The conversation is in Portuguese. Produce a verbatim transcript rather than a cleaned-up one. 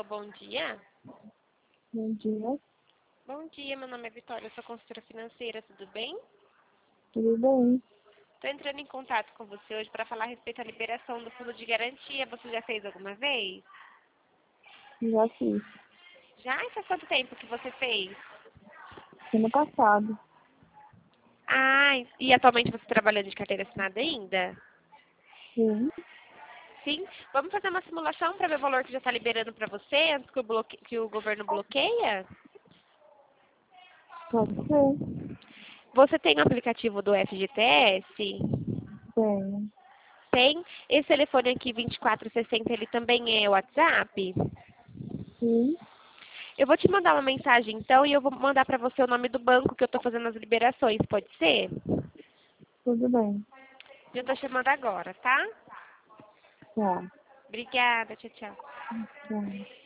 Alô, bom dia. Bom dia, Bom dia, meu nome é Vitória, eu sou consultora financeira, tudo bem? tudo bem? Estou entrando em contato com você hoje para falar a respeito da liberação do fundo de garantia. Você já fez alguma vez? Já fiz. Já? E faz quanto tempo que você fez? Ano passado, Ah, e atualmente você trabalhando de carteira assinada ainda? sim, Sim. Vamos fazer uma simulação para ver o valor que já está liberando para você antes que o, bloque... que o governo bloqueia? pode ser, Você tem o aplicativo do F G T S? tenho, Tem. Esse telefone aqui, vinte e quatro sessenta, ele também é WhatsApp? sim, Eu vou te mandar uma mensagem então e eu vou mandar para você o nome do banco que eu estou fazendo as liberações, pode ser? tudo bem, Eu estou chamando agora, tá? tá, Obrigada, tchau, tchau. tá.